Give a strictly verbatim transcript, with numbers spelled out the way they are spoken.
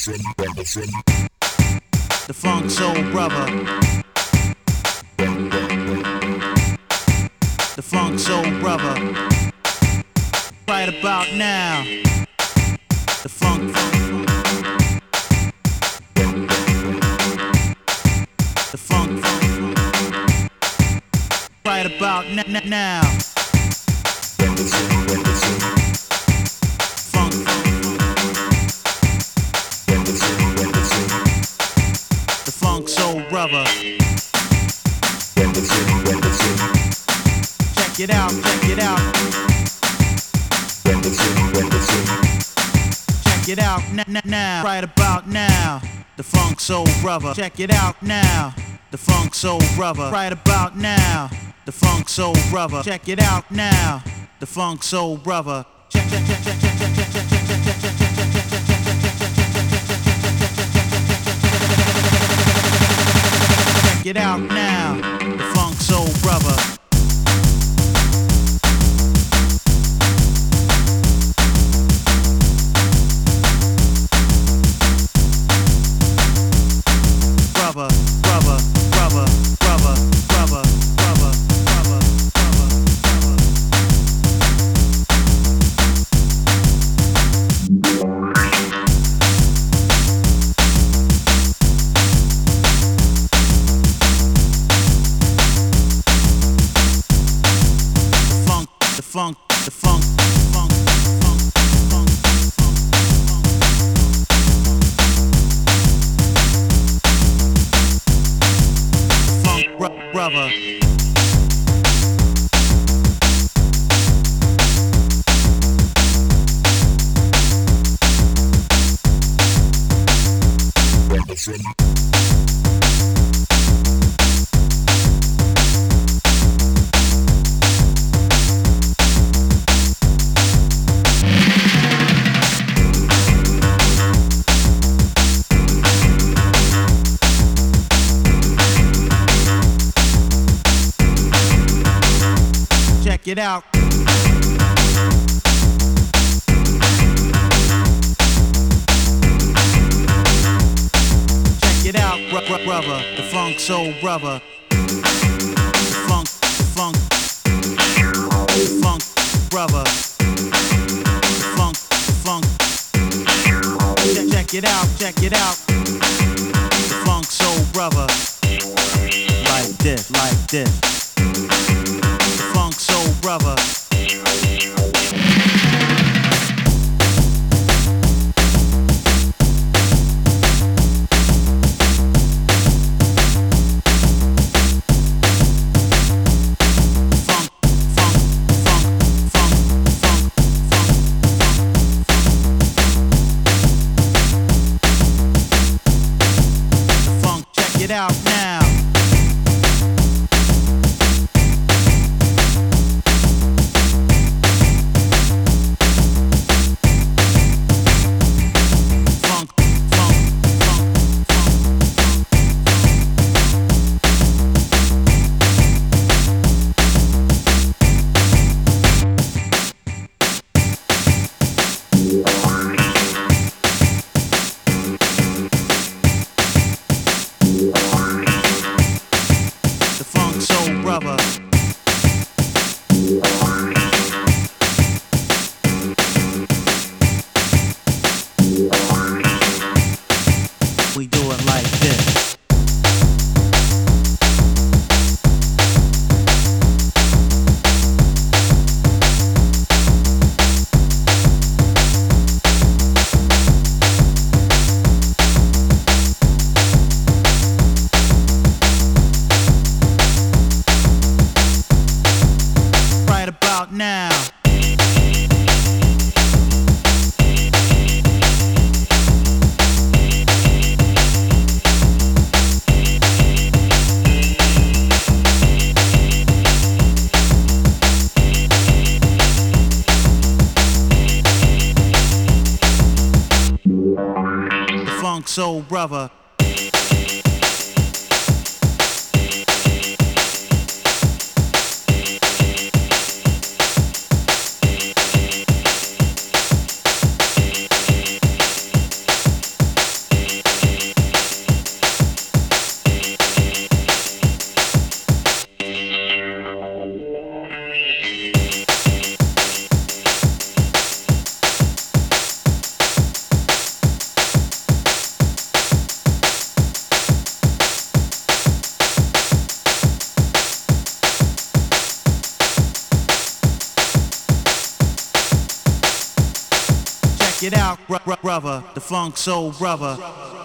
The Funk Soul Brother. The Funk Soul Brother. Right about now. The Funk. The Funk. Right about n- n- now. Funk. The Funk Soul Brother. Check it out, check it out. Check it out n- n- now. Right about now. The Funk Soul Brother. Check it out now. The Funk Soul Brother. Right about now. The Funk Soul Brother. Check it out now. The Funk Soul Brother. Check check check check check check check check check check check check check check check it out now. The Funk Soul Brother. Brother, brother, brother, brother, brother, brother, brother, brother, The funk, the funk, the funk, the funk, the funk, the funk, bro- brother. Check it out. Check it out, bro- bro- brother. The Funk Soul Brother. The funk, the funk, the funk, brother. The funk, the funk. Check, check it out, check it out. The Funk Soul Brother. Like this, like this. The Funk Soul Brother. Funk, funk, funk, funk, funk, funk, funk. The funk, check it out now. Funk, funk, funk, funk, the Funk Soul Brother. We do it like this. Right about now. The Funk Soul Brother. it out, br- br- brother, the funk soul brother.